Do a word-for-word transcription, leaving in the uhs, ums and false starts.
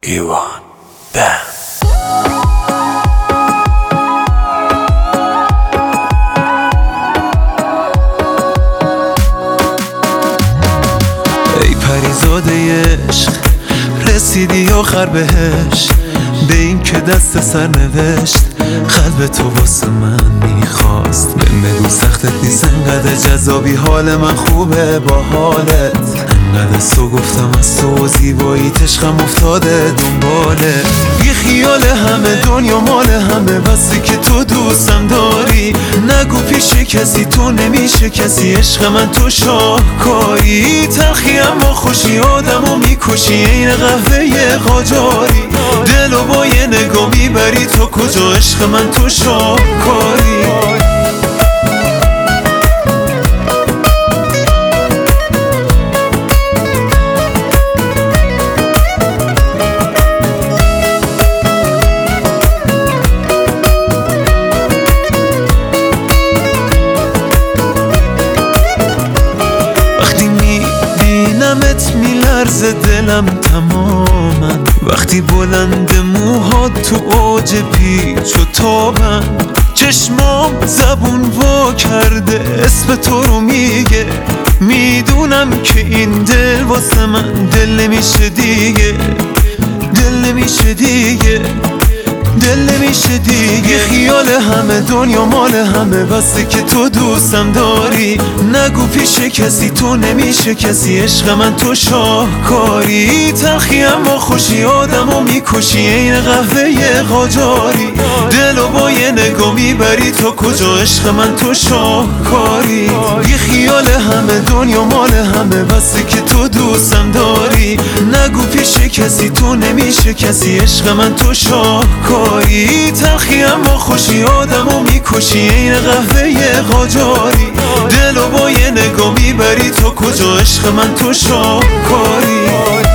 ایوان بند. ای پریزاده عشق رسیدی آخر بهش، به این که دست سر نوشت قلب تو واسه من میخواست. بهم بگو سختت نیست انقدر جذابی، حال من خوبه با حالت انقدر سو گفتم از تو زیبایی عشقم افتاده دنباله. بی خیال همه دنیا مال همه، بسی که تو دوستم داری نگو پیش کسی تو نمیشه کسی. عشق من تو شاهکاری، تلخی اما خوشی آدمو میکشی این قهوه قاجاری. دلو با یه نگاه میبری تو کجا، عشق من تو شاهکاری. وقتی میبینمت میلرزه دلم تماما، وقتی بلند موهات تو اوج پیچ و تابن، چشمام زبون وا کرده اسم تو رو میگه. میدونم که این دل واسه من دل نمیشه دیگه، دل نمیشه دیگه، دل نمیشه دیگه. خیال همه دنیا مال همه، بسته که تو دوستم داری نگو پیش کسی تو نمیشه کسی. عشق من تو شاهکاری، تلخی اما خوشی آدمو میکشی این قهوه قاجاری. دلو با یه نگاه میبری تو کجا، عشق من تو شاهکاری. بی خیال همه دنیا مال همه، بسته که تو دوستم داری نگو پیش کسی تو نمیشه کسی. عشق من تو شاهکاری، تلخی اما خوشی آدمو میکشی این قهوه قاجاری. دلو با یه نگاه میبری تو کجا، عشق من تو شاهکاری.